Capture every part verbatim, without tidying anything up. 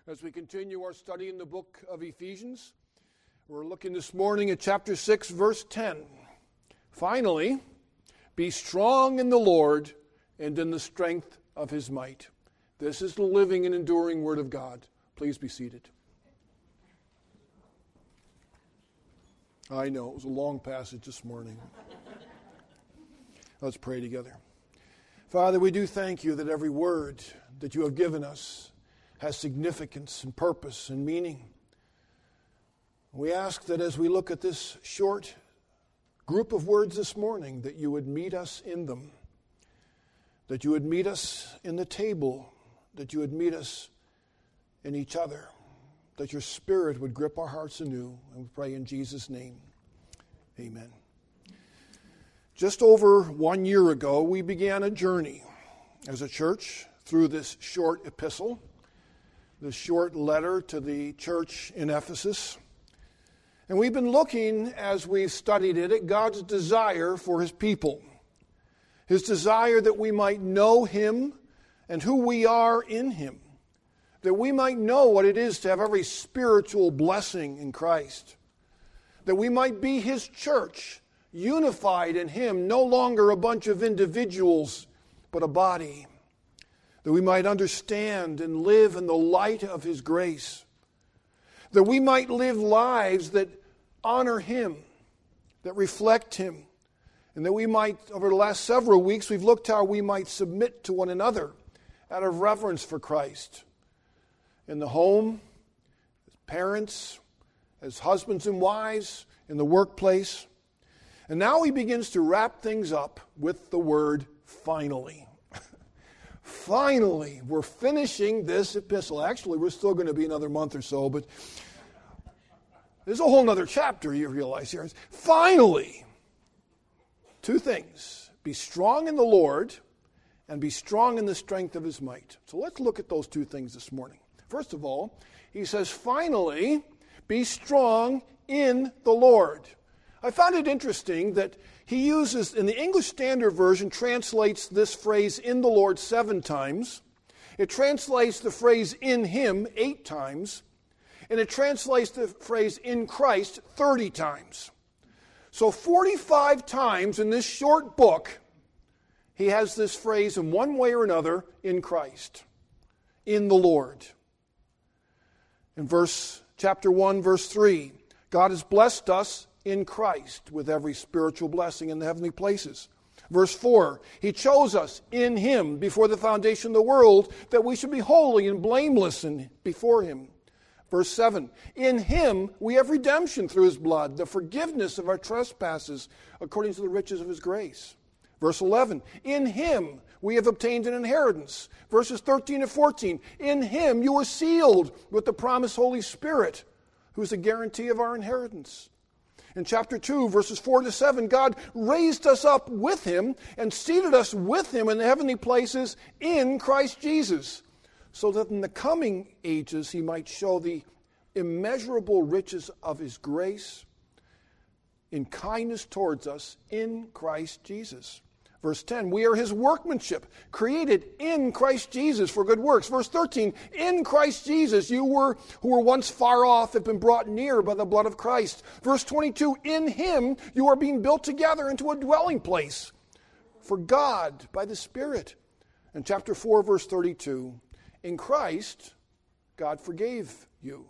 As we continue our study in the book of Ephesians, we're looking this morning at chapter six, verse ten. Finally, be strong in the Lord and in the strength of his might. This is the living and enduring word of God. Please be seated. I know, it was a long passage this morning. Let's pray together. Father, we do thank you that every word that you have given us has significance and purpose and meaning. We ask that as we look at this short group of words this morning, that you would meet us in them, that you would meet us in the table, that you would meet us in each other, that your Spirit would grip our hearts anew, and we pray in Jesus' name. Amen. Just over one year ago, we began a journey as a church through this short epistle, this short letter to the church in Ephesus. And we've been looking, as we've studied it, at God's desire for his people. His desire that we might know him and who we are in him. That we might know what it is to have every spiritual blessing in Christ. That we might be his church, unified in him, no longer a bunch of individuals, but a body. That we might understand and live in the light of his grace. That we might live lives that honor him, that reflect him. And that we might, over the last several weeks, we've looked how we might submit to one another out of reverence for Christ. In the home, as parents, as husbands and wives, in the workplace. And now he begins to wrap things up with the word finally. Finally, we're finishing this epistle. Actually, we're still going to be another month or so, but there's a whole other chapter, you realize here. Finally, two things. Be strong in the Lord and be strong in the strength of his might. So let's look at those two things this morning. First of all, he says, finally, be strong in the Lord. I found it interesting that he uses, in the English Standard Version, translates this phrase, in the Lord, seven times. It translates the phrase, in him, eight times. And it translates the phrase, in Christ, thirty times. So forty-five times in this short book, he has this phrase in one way or another, in Christ, in the Lord. In verse, chapter one, verse three, God has blessed us in Christ with every spiritual blessing in the heavenly places. Verse four, he chose us in him before the foundation of the world that we should be holy and blameless in, before him. Verse seven, in him we have redemption through his blood, the forgiveness of our trespasses according to the riches of his grace. Verse eleven, in him we have obtained an inheritance. Verses thirteen and fourteen, in him you were sealed with the promised Holy Spirit, who is the guarantee of our inheritance. In chapter two, verses four to seven, God raised us up with him and seated us with him in the heavenly places in Christ Jesus, so that in the coming ages he might show the immeasurable riches of his grace in kindness towards us in Christ Jesus. Verse ten, we are his workmanship, created in Christ Jesus for good works. Verse thirteen, in Christ Jesus you were who were once far off have been brought near by the blood of Christ. Verse twenty-two, in him you are being built together into a dwelling place for God by the Spirit. And chapter four, verse thirty-two, in Christ God forgave you.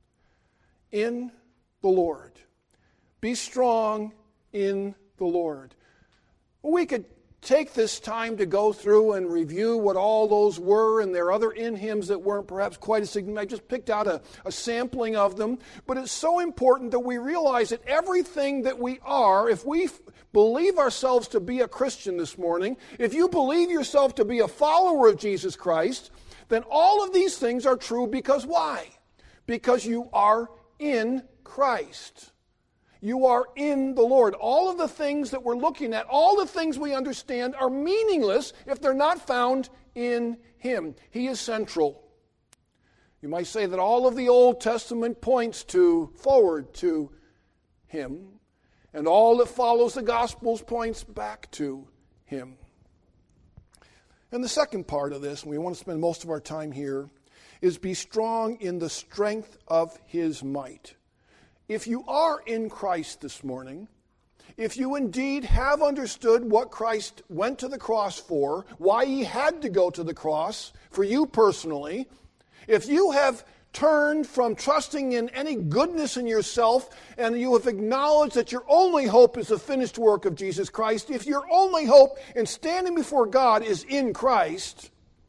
In the Lord. Be strong in the Lord. We could take this time to go through and review what all those were, and there are other in hymns that weren't perhaps quite as significant. I just picked out a, a sampling of them. But it's so important that we realize that everything that we are, if we f- believe ourselves to be a Christian this morning, if you believe yourself to be a follower of Jesus Christ, then all of these things are true because why? Because you are in Christ. You are in the Lord. All of the things that we're looking at, all the things we understand are meaningless if they're not found in him. He is central. You might say that all of the Old Testament points to forward to him, and all that follows the Gospels points back to him. And the second part of this, and we want to spend most of our time here, is be strong in the strength of his might. If you are in Christ this morning, if you indeed have understood what Christ went to the cross for, why he had to go to the cross for you personally, if you have turned from trusting in any goodness in yourself and you have acknowledged that your only hope is the finished work of Jesus Christ, if your only hope in standing before God is in Christ,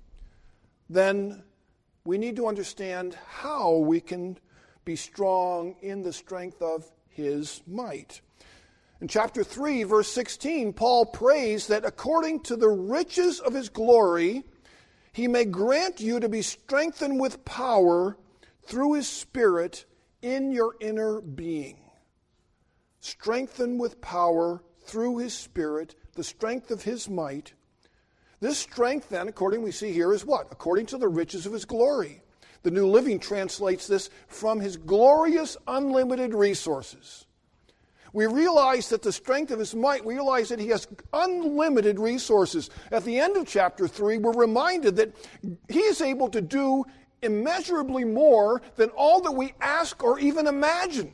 then we need to understand how we can be strong in the strength of his might. In chapter three, verse sixteen, Paul prays that according to the riches of his glory, he may grant you to be strengthened with power through his Spirit in your inner being. Strengthened with power through his Spirit, the strength of his might. This strength then, according we see here, is what? According to the riches of his glory. The New Living translates this from his glorious unlimited resources. We realize that the strength of his might, we realize that he has unlimited resources. At the end of chapter three, we're reminded that he is able to do immeasurably more than all that we ask or even imagine.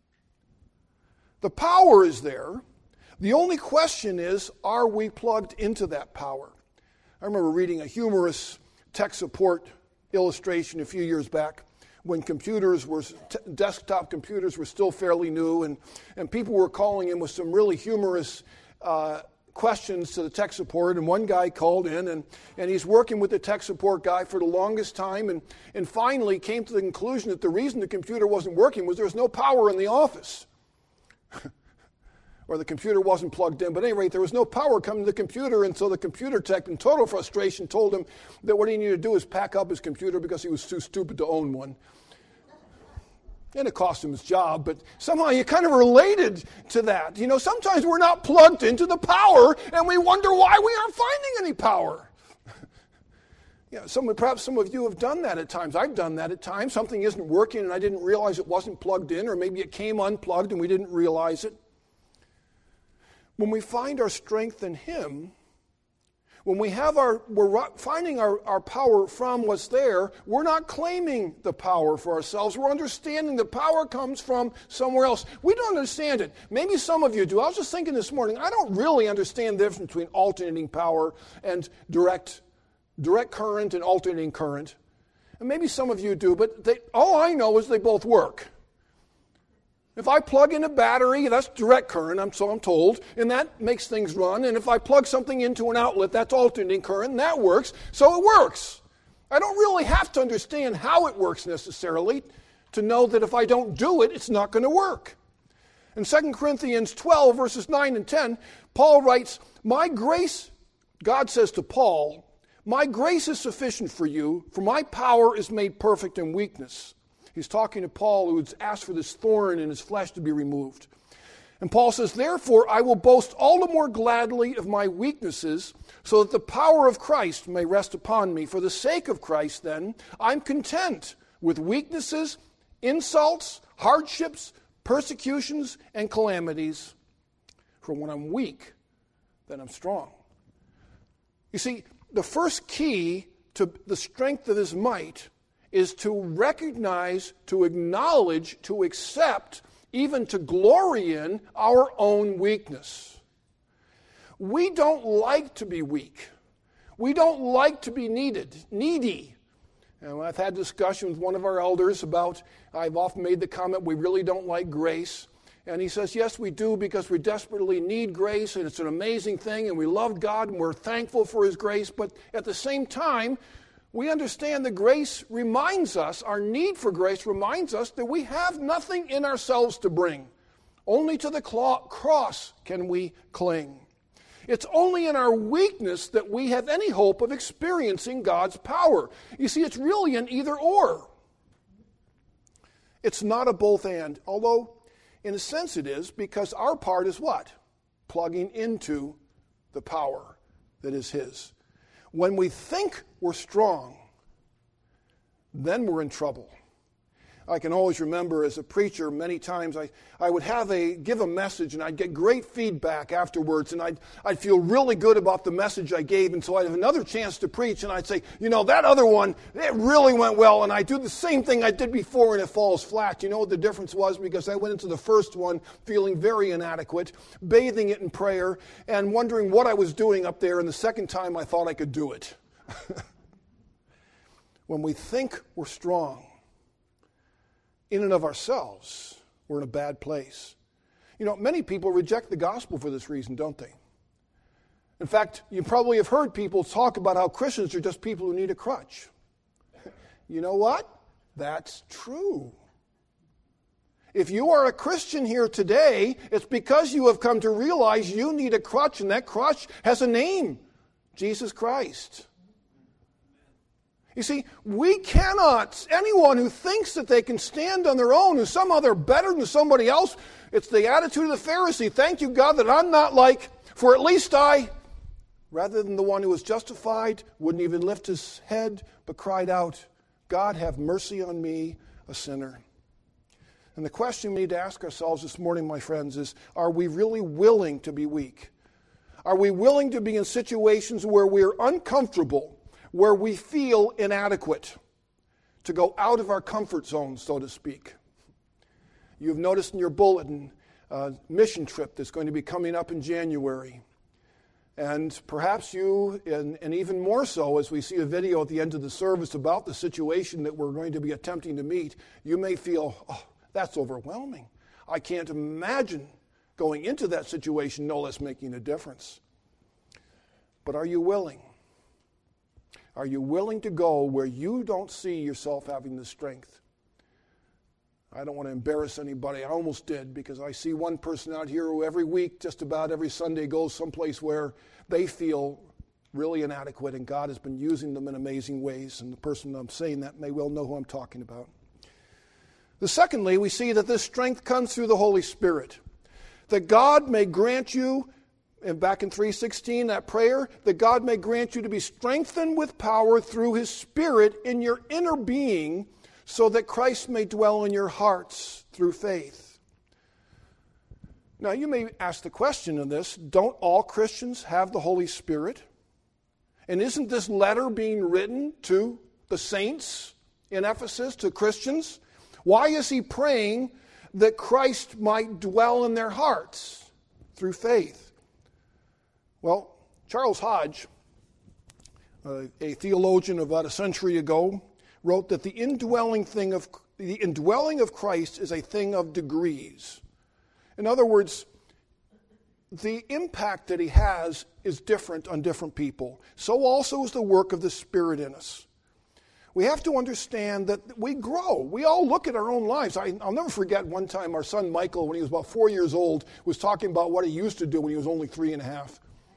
The power is there. The only question is, are we plugged into that power? I remember reading a humorous tech support illustration a few years back when computers were, t- desktop computers were still fairly new, and, and people were calling in with some really humorous uh, questions to the tech support, and one guy called in, and, and he's working with the tech support guy for the longest time, and, and finally came to the conclusion that the reason the computer wasn't working was there was no power in the office. Or the computer wasn't plugged in. But at any rate, there was no power coming to the computer, and so the computer tech, in total frustration, told him that what he needed to do is pack up his computer because he was too stupid to own one. And it cost him his job, but somehow you kind of related to that. You know, sometimes we're not plugged into the power, and we wonder why we aren't finding any power. Yeah, some, perhaps some of you have done that at times. I've done that at times. Something isn't working, and I didn't realize it wasn't plugged in, or maybe it came unplugged, and we didn't realize it. When we find our strength in him, when we have our, we're finding our, our power from what's there, we're not claiming the power for ourselves. We're understanding the power comes from somewhere else. We don't understand it. Maybe some of you do. I was just thinking this morning, I don't really understand the difference between alternating power and direct, direct current and alternating current. And maybe some of you do, but they, all I know is they both work. If I plug in a battery, that's direct current, I'm, so I'm told, and that makes things run. And if I plug something into an outlet, that's alternating current, and that works. So it works. I don't really have to understand how it works necessarily to know that if I don't do it, it's not going to work. In Second Corinthians twelve, verses nine and ten, Paul writes, "My grace," God says to Paul, "my grace is sufficient for you, for my power is made perfect in weakness." He's talking to Paul, who's asked for this thorn in his flesh to be removed. And Paul says, "Therefore I will boast all the more gladly of my weaknesses, so that the power of Christ may rest upon me. For the sake of Christ, then, I'm content with weaknesses, insults, hardships, persecutions, and calamities. For when I'm weak, then I'm strong." You see, the first key to the strength of his might is to recognize, to acknowledge, to accept, even to glory in our own weakness. We don't like to be weak. We don't like to be needed, needy. And I've had discussion with one of our elders about, I've often made the comment, we really don't like grace. And he says, yes, we do, because we desperately need grace, and it's an amazing thing, and we love God, and we're thankful for his grace. But at the same time, we understand that grace reminds us, our need for grace reminds us that we have nothing in ourselves to bring. Only to the cross can we cling. It's only in our weakness that we have any hope of experiencing God's power. You see, it's really an either or. It's not a both and, although in a sense it is, because our part is what? Plugging into the power that is his. When we think we're strong, then we're in trouble. I can always remember as a preacher, many times I, I would have a give a message and I'd get great feedback afterwards, and I'd, I'd feel really good about the message I gave, and so I'd have another chance to preach, and I'd say, you know, that other one, it really went well, and I do the same thing I did before and it falls flat. You know what the difference was? Because I went into the first one feeling very inadequate, bathing it in prayer, and wondering what I was doing up there, and the second time I thought I could do it. When we think we're strong, in and of ourselves, we're in a bad place. You know, many people reject the gospel for this reason, don't they? In fact, you probably have heard people talk about how Christians are just people who need a crutch. You know what? That's true. If you are a Christian here today, it's because you have come to realize you need a crutch, and that crutch has a name, Jesus Christ. You see, we cannot, anyone who thinks that they can stand on their own, who's somehow they're better than somebody else, it's the attitude of the Pharisee. Thank you, God, that I'm not like, for at least I, rather than the one who was justified, wouldn't even lift his head, but cried out, God, have mercy on me, a sinner. And the question we need to ask ourselves this morning, my friends, is, are we really willing to be weak? Are we willing to be in situations where we're uncomfortable, where we feel inadequate, to go out of our comfort zone, so to speak? You've noticed in your bulletin a mission trip that's going to be coming up in January. And perhaps you, and, and even more so as we see a video at the end of the service about the situation that we're going to be attempting to meet, you may feel, oh, that's overwhelming. I can't imagine going into that situation, no less making a difference. But are you willing? Are you willing to go where you don't see yourself having the strength? I don't want to embarrass anybody. I almost did, because I see one person out here who every week, just about every Sunday, goes someplace where they feel really inadequate, and God has been using them in amazing ways. And the person I'm saying that may well know who I'm talking about. The secondly, we see that this strength comes through the Holy Spirit. That God may grant you, and back in three sixteen, that prayer, that God may grant you to be strengthened with power through His Spirit in your inner being, so that Christ may dwell in your hearts through faith. Now, you may ask the question in this, don't all Christians have the Holy Spirit? And isn't this letter being written to the saints in Ephesus, to Christians? Why is he praying that Christ might dwell in their hearts through faith? Well, Charles Hodge, uh, a theologian about a century ago, wrote that the indwelling thing of the indwelling of Christ is a thing of degrees. In other words, the impact that he has is different on different people. So also is the work of the Spirit in us. We have to understand that we grow. We all look at our own lives. I, I'll never forget one time our son Michael, when he was about four years old, was talking about what he used to do when he was only three and a half.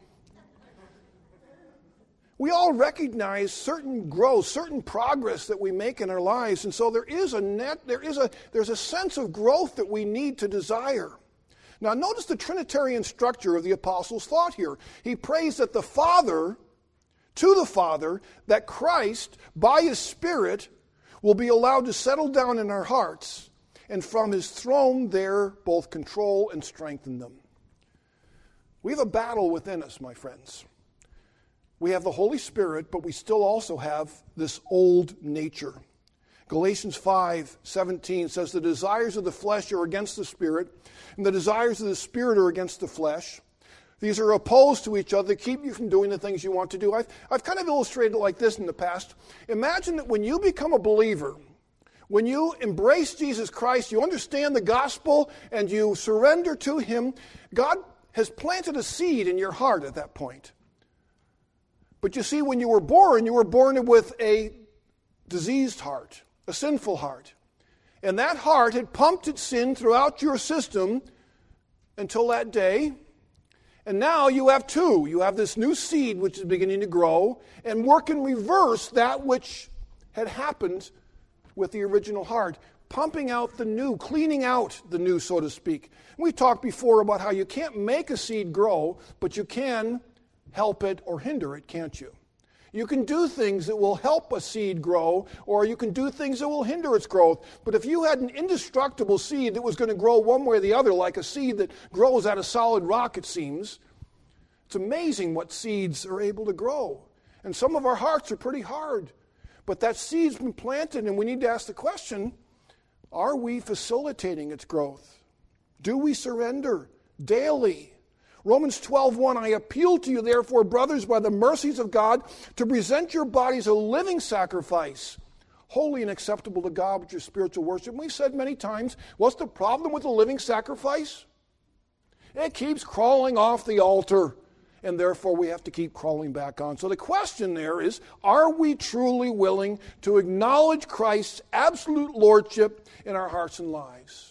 We all recognize certain growth, certain progress that we make in our lives, and so there is a net, there is a there's a sense of growth that we need to desire. Now notice the Trinitarian structure of the apostles' thought here. He prays that the Father, to the Father, that Christ, by His Spirit, will be allowed to settle down in our hearts, and from His throne there both control and strengthen them. We have a battle within us, my friends. We have the Holy Spirit, but we still also have this old nature. Galatians five seventeen says, the desires of the flesh are against the Spirit, and the desires of the Spirit are against the flesh. These are opposed to each other, keep you from doing the things you want to do. I've, I've kind of illustrated it like this in the past. Imagine that when you become a believer, when you embrace Jesus Christ, you understand the gospel, and you surrender to Him, God has planted a seed in your heart at that point. But you see, when you were born, you were born with a diseased heart, a sinful heart. And that heart had pumped its sin throughout your system until that day. And now you have two. You have this new seed which is beginning to grow and work in reverse that which had happened with the original heart, pumping out the new, cleaning out the new, so to speak. We talked before about how you can't make a seed grow, but you can help it or hinder it, can't you? You can do things that will help a seed grow, or you can do things that will hinder its growth. But if you had an indestructible seed that was going to grow one way or the other, like a seed that grows out of solid rock, it seems, it's amazing what seeds are able to grow. And some of our hearts are pretty hard. But that seed's been planted, and we need to ask the question, are we facilitating its growth? Do we surrender daily? Romans twelve one, I appeal to you, therefore, brothers, by the mercies of God, to present your bodies a living sacrifice, holy and acceptable to God, which is spiritual worship. And we've said many times, what's the problem with a living sacrifice? It keeps crawling off the altar, and therefore we have to keep crawling back on. So the question there is, are we truly willing to acknowledge Christ's absolute lordship in our hearts and lives?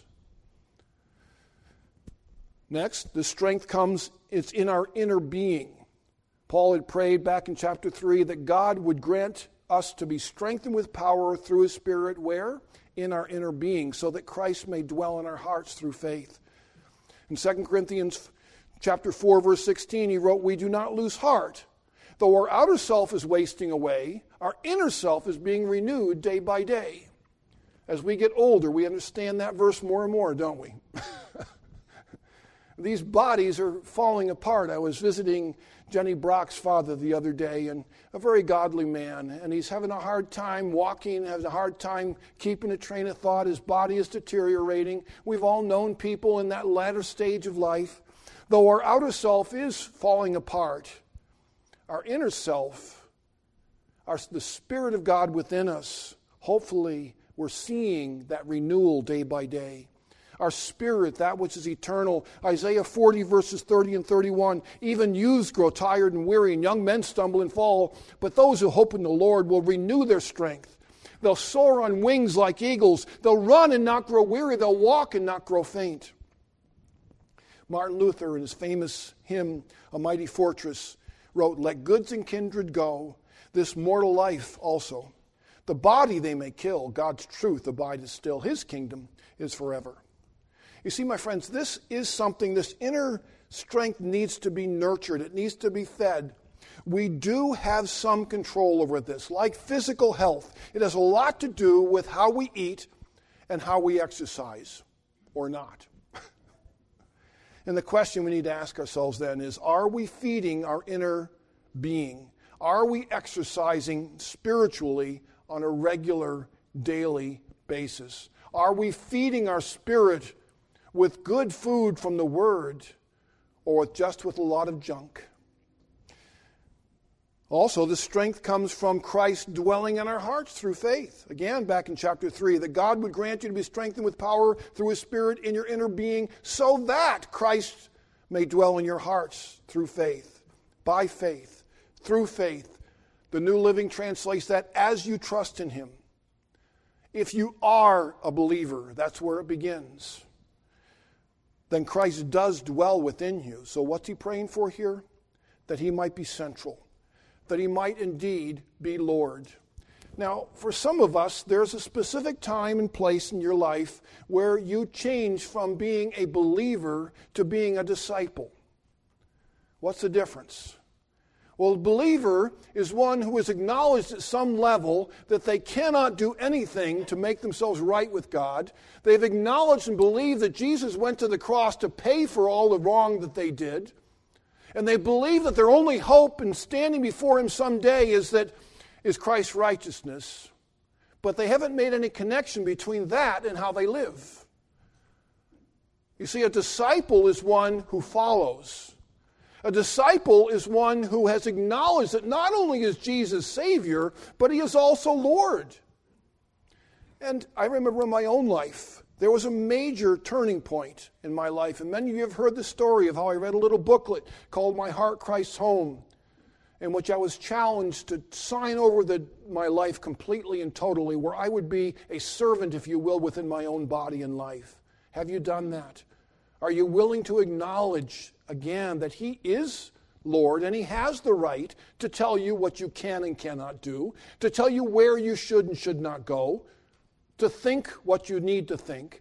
Next, the strength comes, it's in our inner being. Paul had prayed back in chapter three that God would grant us to be strengthened with power through His Spirit, where? In our inner being, so that Christ may dwell in our hearts through faith. In Second Corinthians chapter four, verse sixteen, he wrote, we do not lose heart. Though our outer self is wasting away, our inner self is being renewed day by day. As we get older, we understand that verse more and more, don't we? These bodies are falling apart. I was visiting Jenny Brock's father the other day, and a very godly man, and he's having a hard time walking, has a hard time keeping a train of thought. His body is deteriorating. We've all known people in that latter stage of life. Though our outer self is falling apart, our inner self, our, the Spirit of God within us, hopefully we're seeing that renewal day by day. Our spirit, that which is eternal. Isaiah forty, verses thirty and thirty-one. Even youths grow tired and weary, and young men stumble and fall. But those who hope in the Lord will renew their strength. They'll soar on wings like eagles. They'll run and not grow weary. They'll walk and not grow faint. Martin Luther, in his famous hymn, A Mighty Fortress, wrote, let goods and kindred go, this mortal life also. The body they may kill, God's truth abideth still. His kingdom is forever. You see, my friends, this is something, this inner strength needs to be nurtured. It needs to be fed. We do have some control over this. Like physical health, it has a lot to do with how we eat and how we exercise, or not. And the question we need to ask ourselves then is, are we feeding our inner being? Are we exercising spiritually on a regular, daily basis? Are we feeding our spirit with good food from the Word, or with just with a lot of junk? Also, the strength comes from Christ dwelling in our hearts through faith. Again, back in chapter three, that God would grant you to be strengthened with power through His Spirit in your inner being, so that Christ may dwell in your hearts through faith, by faith, through faith. The New Living translates that as you trust in Him. If you are a believer, that's where it begins. Then Christ does dwell within you. So what's he praying for here? That he might be central. That he might indeed be Lord. Now, for some of us, there's a specific time and place in your life where you change from being a believer to being a disciple. What's the difference? Well, a believer is one who has acknowledged at some level that they cannot do anything to make themselves right with God. They've acknowledged and believed that Jesus went to the cross to pay for all the wrong that they did. And they believe that their only hope in standing before Him someday is that is Christ's righteousness. But they haven't made any connection between that and how they live. You see, a disciple is one who follows. A disciple is one who has acknowledged that not only is Jesus Savior, but He is also Lord. And I remember in my own life, there was a major turning point in my life. And many of you have heard the story of how I read a little booklet called My Heart, Christ's Home, in which I was challenged to sign over the, my life completely and totally, where I would be a servant, if you will, within my own body and life. Have you done that? Are you willing to acknowledge again that He is Lord and He has the right to tell you what you can and cannot do, to tell you where you should and should not go, to think what you need to think?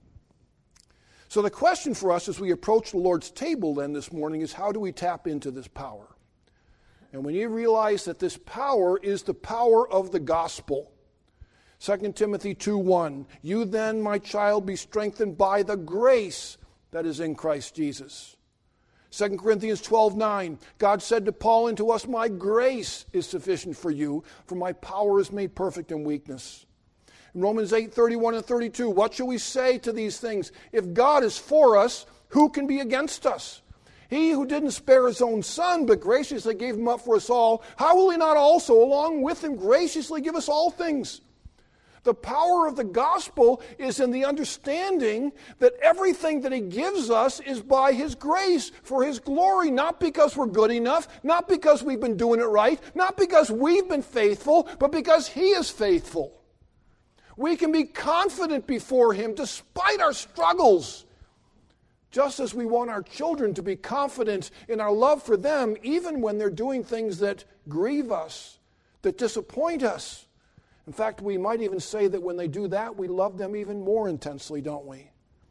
So the question for us as we approach the Lord's table then this morning is, how do we tap into this power? And we need to realize that this power is the power of the gospel. Second Timothy two one, you then, my child, be strengthened by the grace that is in Christ Jesus. Second Corinthians twelve nine, God said to Paul and to us, my grace is sufficient for you, for my power is made perfect in weakness. In Romans eight thirty-one and thirty-two, what shall we say to these things? If God is for us, who can be against us? He who didn't spare his own son, but graciously gave him up for us all, how will he not also, along with him, graciously give us all things? The power of the gospel is in the understanding that everything that he gives us is by his grace, for his glory, not because we're good enough, not because we've been doing it right, not because we've been faithful, but because he is faithful. We can be confident before him despite our struggles, just as we want our children to be confident in our love for them, even when they're doing things that grieve us, that disappoint us. In fact, we might even say that when they do that, we love them even more intensely, don't we?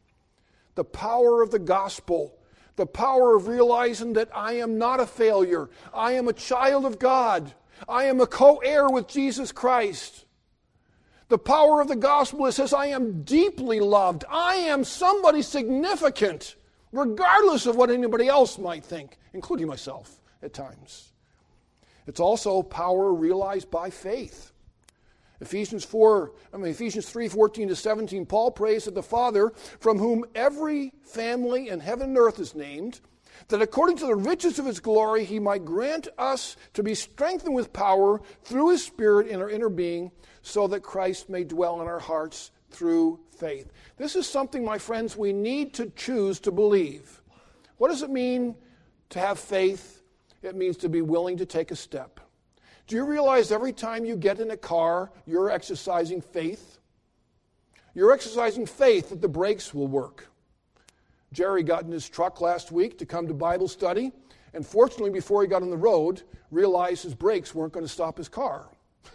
The power of the gospel, the power of realizing that I am not a failure. I am a child of God. I am a co-heir with Jesus Christ. The power of the gospel is says, I am deeply loved. I am somebody significant, regardless of what anybody else might think, including myself at times. It's also power realized by faith. Ephesians four, I mean Ephesians three, fourteen to seventeen, Paul prays that the Father, from whom every family in heaven and earth is named, that according to the riches of his glory, he might grant us to be strengthened with power through his Spirit in our inner being, so that Christ may dwell in our hearts through faith. This is something, my friends, we need to choose to believe. What does it mean to have faith? It means to be willing to take a step. Do you realize every time you get in a car, you're exercising faith? You're exercising faith that the brakes will work. Jerry got in his truck last week to come to Bible study, and fortunately, before he got on the road, realized his brakes weren't going to stop his car.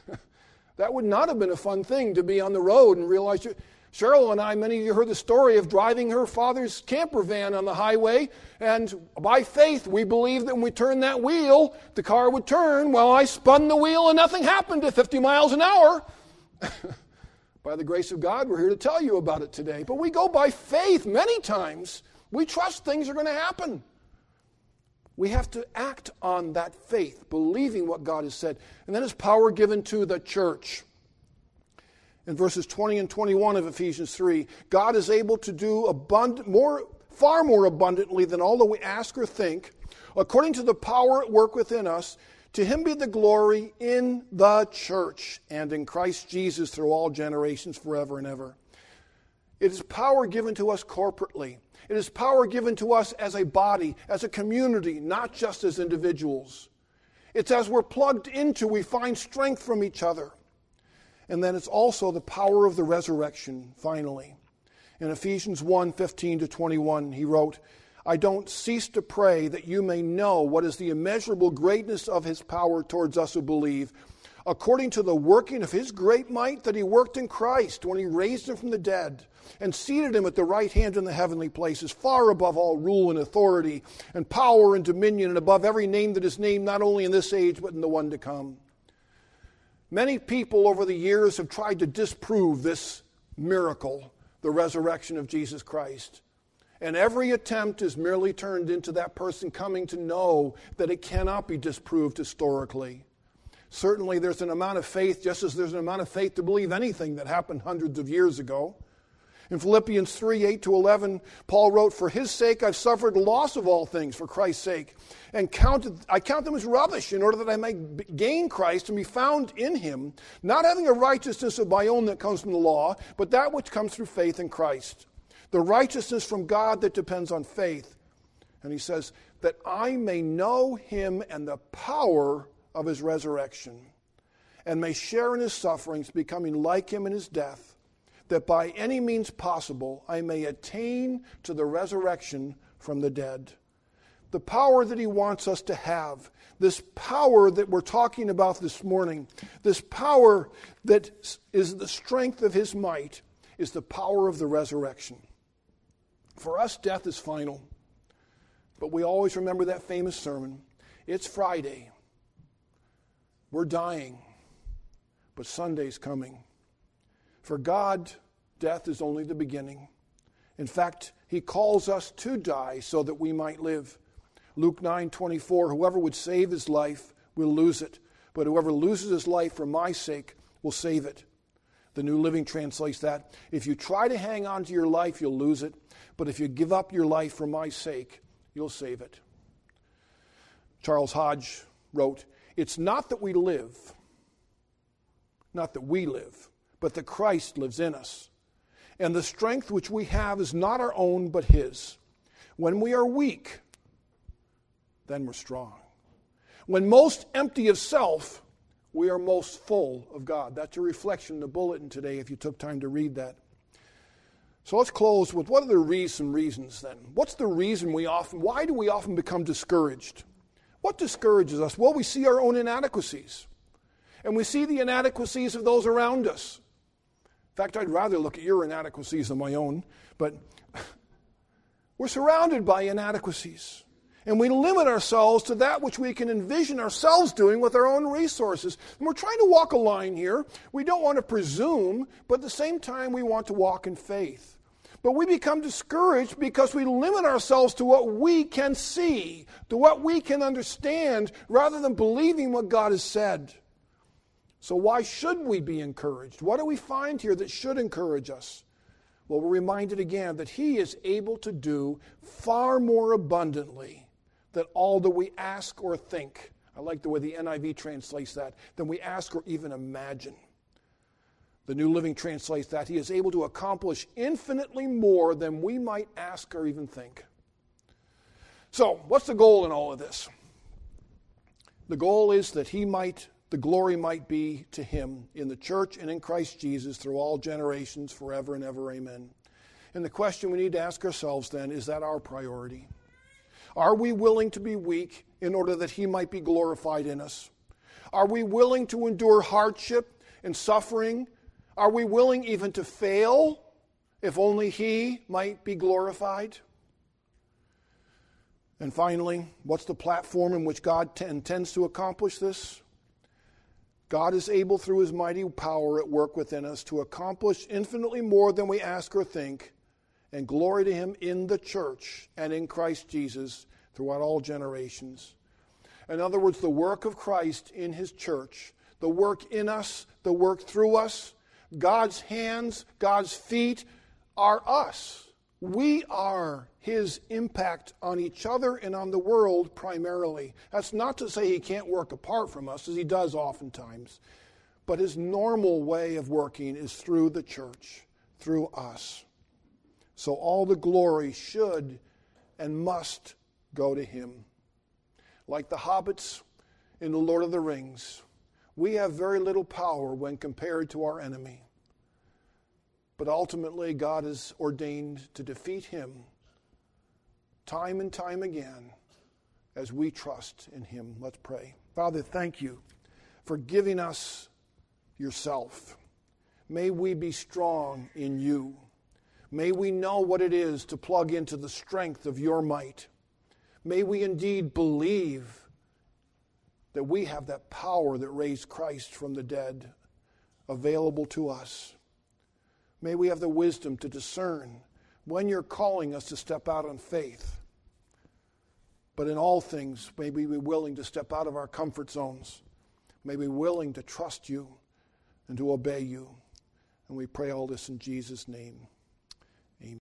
That would not have been a fun thing to be on the road and realize. You, Cheryl and I, many of you heard the story of driving her father's camper van on the highway, and by faith we believed that when we turned that wheel, the car would turn. Well, I spun the wheel and nothing happened at fifty miles an hour. By the grace of God, we're here to tell you about it today. But we go by faith many times. We trust things are going to happen. We have to act on that faith, believing what God has said. And then his power given to the church. In verses twenty and twenty-one of Ephesians three, God is able to do abundant, more, far more abundantly than all that we ask or think, according to the power at work within us. To him be the glory in the church and in Christ Jesus through all generations forever and ever. It is power given to us corporately. It is power given to us as a body, as a community, not just as individuals. It's as we're plugged into, we find strength from each other. And then it's also the power of the resurrection, finally. In Ephesians one, fifteen to twenty-one, he wrote, I don't cease to pray that you may know what is the immeasurable greatness of his power towards us who believe, according to the working of his great might that he worked in Christ when he raised him from the dead and seated him at the right hand in the heavenly places, far above all rule and authority and power and dominion, and above every name that is named, not only in this age but in the one to come. Many people over the years have tried to disprove this miracle, the resurrection of Jesus Christ. And every attempt is merely turned into that person coming to know that it cannot be disproved historically. Certainly there's an amount of faith, just as there's an amount of faith to believe anything that happened hundreds of years ago. In Philippians three, eight to eleven, Paul wrote, for his sake I've suffered loss of all things for Christ's sake, and counted, I count them as rubbish in order that I may gain Christ and be found in him, not having a righteousness of my own that comes from the law, but that which comes through faith in Christ. The righteousness from God that depends on faith. And he says, that I may know him and the power of his resurrection, and may share in his sufferings, becoming like him in his death, that by any means possible I may attain to the resurrection from the dead. The power that he wants us to have, this power that we're talking about this morning, this power that is the strength of his might, is the power of the resurrection. For us, death is final. But we always remember that famous sermon. It's Friday. We're dying, but Sunday's coming. For God, death is only the beginning. In fact, he calls us to die so that we might live. Luke nine twenty-four, whoever would save his life will lose it, but whoever loses his life for my sake will save it. The New Living translates that, if you try to hang on to your life, you'll lose it, but if you give up your life for my sake, you'll save it. Charles Hodge wrote, it's not that we live, not that we live, but that Christ lives in us. And the strength which we have is not our own, but his. When we are weak, then we're strong. When most empty of self, we are most full of God. That's a reflection in the bulletin today if you took time to read that. So let's close with what are the reason reasons then? What's the reason we often, why do we often become discouraged? What discourages us? Well, we see our own inadequacies. And we see the inadequacies of those around us. In fact, I'd rather look at your inadequacies than my own, but we're surrounded by inadequacies. And we limit ourselves to that which we can envision ourselves doing with our own resources. And we're trying to walk a line here. We don't want to presume, but at the same time we want to walk in faith. But we become discouraged because we limit ourselves to what we can see, to what we can understand, rather than believing what God has said. So why should we be encouraged? What do we find here that should encourage us? Well, we're reminded again that he is able to do far more abundantly than all that we ask or think. I like the way the N I V translates that, than we ask or even imagine. The New Living translates that he is able to accomplish infinitely more than we might ask or even think. So, what's the goal in all of this? The goal is that he might, the glory might be to him in the church and in Christ Jesus through all generations, forever and ever. Amen. And the question we need to ask ourselves then, is that our priority? Are we willing to be weak in order that he might be glorified in us? Are we willing to endure hardship and suffering? Are we willing even to fail if only he might be glorified? And finally, what's the platform in which God t- intends to accomplish this? God is able through his mighty power at work within us to accomplish infinitely more than we ask or think, and glory to him in the church and in Christ Jesus throughout all generations. In other words, the work of Christ in his church, the work in us, the work through us, God's hands, God's feet are us. We are his impact on each other and on the world primarily. That's not to say he can't work apart from us, as he does oftentimes. But his normal way of working is through the church, through us. So all the glory should and must go to him. Like the hobbits in The Lord of the Rings, we have very little power when compared to our enemy. But ultimately, God has ordained to defeat him time and time again as we trust in him. Let's pray. Father, thank you for giving us yourself. May we be strong in you. May we know what it is to plug into the strength of your might. May we indeed believe that we have that power that raised Christ from the dead available to us. May we have the wisdom to discern when you're calling us to step out on faith. But in all things, may we be willing to step out of our comfort zones. May we be willing to trust you and to obey you. And we pray all this in Jesus' name.